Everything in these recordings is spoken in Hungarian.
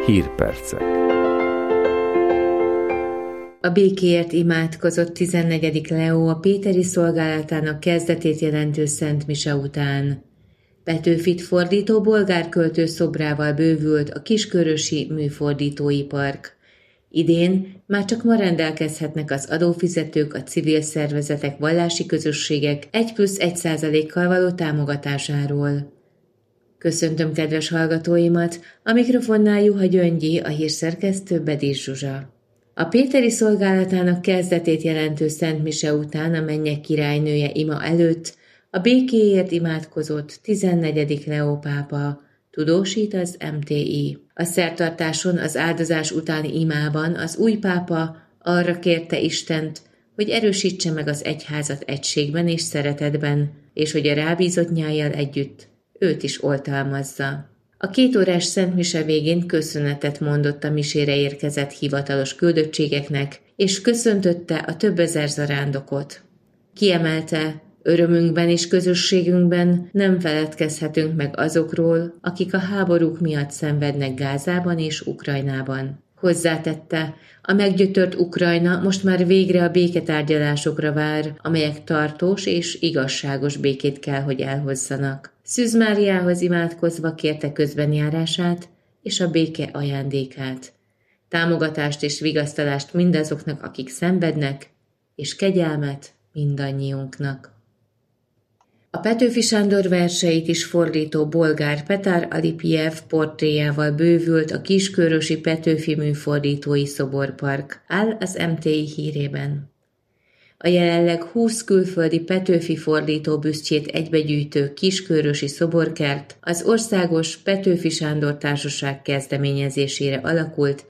Hírpercek. A békéért imádkozott 14. Leó a péteri szolgálatának kezdetét jelentő Szent Mise után. Petőfit fordító bolgár költő szobrával bővült a Kiskörösi Műfordítói Park. Idén már csak ma rendelkezhetnek az adófizetők, a civil szervezetek, vallási közösségek 1+1%-kal való támogatásáról. Köszöntöm kedves hallgatóimat, a mikrofonnál Juha Gyöngyi, a hírszerkesztő Bedis Zsuzsa. A péteri szolgálatának kezdetét jelentő Szent Mise után a mennyek királynője ima előtt a békéért imádkozott 14. Leó pápa, tudósít az MTI. A szertartáson az áldozás utáni imában az új pápa arra kérte Istent, hogy erősítse meg az egyházat egységben és szeretetben, és hogy a rábízott nyájjal együtt őt is oltalmazza. A 2 órás Szent Mise végén köszönetet mondott a misére érkezett hivatalos küldöttségeknek, és köszöntötte a több ezer zarándokot. Kiemelte, örömünkben és közösségünkben nem feledkezhetünk meg azokról, akik a háborúk miatt szenvednek Gázában és Ukrajnában. Hozzátette, a meggyötört Ukrajna most már végre a béketárgyalásokra vár, amelyek tartós és igazságos békét kell, hogy elhozzanak. Szűz Máriához imádkozva kérte közbenjárását és a béke ajándékát, támogatást és vigasztalást mindazoknak, akik szenvednek, és kegyelmet mindannyiunknak. A Petőfi Sándor verseit is fordító bolgár Petar Alipijev portréjával bővült a Kiskörösi Petőfi Műfordítói Szoborpark, áll az MTI hírében. A jelenleg 20 külföldi Petőfi fordító büsztjét egybegyűjtő Kiskörösi szoborkert az Országos Petőfi Sándor Társaság kezdeményezésére alakult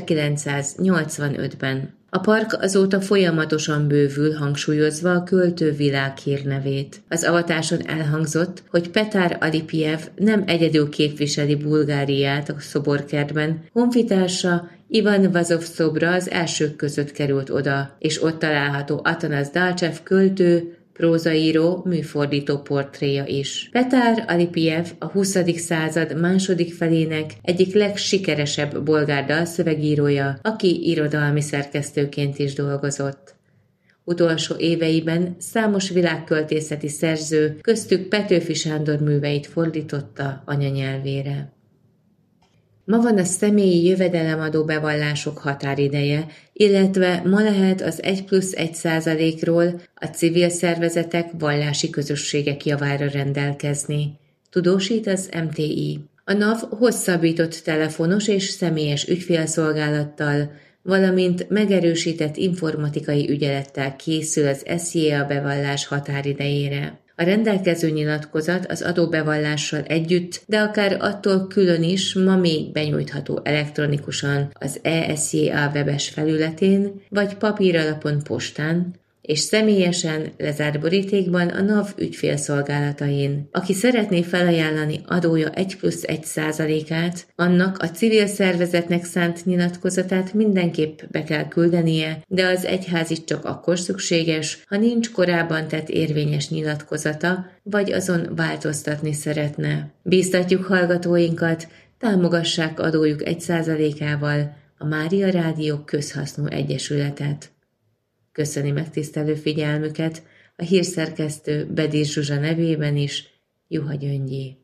1985-ben. A park azóta folyamatosan bővül, hangsúlyozva a költő világhírnevét. Az avatáson elhangzott, hogy Petar Alipijev nem egyedül képviseli Bulgáriát a szoborkertben, honfitársa Ivan Vazov szobra az elsők között került oda, és ott található Atanas Dalcsev költő, prózaíró, műfordító portréja is. Petar Alipijev a 20. század második felének egyik legsikeresebb bolgár dalszövegírója, aki irodalmi szerkesztőként is dolgozott. Utolsó éveiben számos világköltészeti szerző, köztük Petőfi Sándor műveit fordította anyanyelvére. Ma van a személyi jövedelemadó bevallások határideje, illetve ma lehet az 1+1%-ról a civil szervezetek, vallási közösségek javára rendelkezni, tudósít az MTI. A NAV hosszabbított telefonos és személyes ügyfélszolgálattal, valamint megerősített informatikai ügyelettel készül az SZJA bevallás határidejére. A rendelkező nyilatkozat az adóbevallással együtt, de akár attól külön is ma még benyújtható elektronikusan az ESZJA webes felületén, vagy papíralapon postán, és személyesen lezárt borítékban a NAV ügyfélszolgálatain. Aki szeretné felajánlani adója 1+1%-át, annak a civil szervezetnek szánt nyilatkozatát mindenképp be kell küldenie, de az egyházit csak akkor szükséges, ha nincs korábban tett érvényes nyilatkozata, vagy azon változtatni szeretne. Bíztatjuk hallgatóinkat, támogassák adójuk 1%-ával a Mária Rádió Közhasznú Egyesületet. Köszöni megtisztelő figyelmüket a hírszerkesztő Bedis Zsuzsa nevében is, Juha Gyöngyi.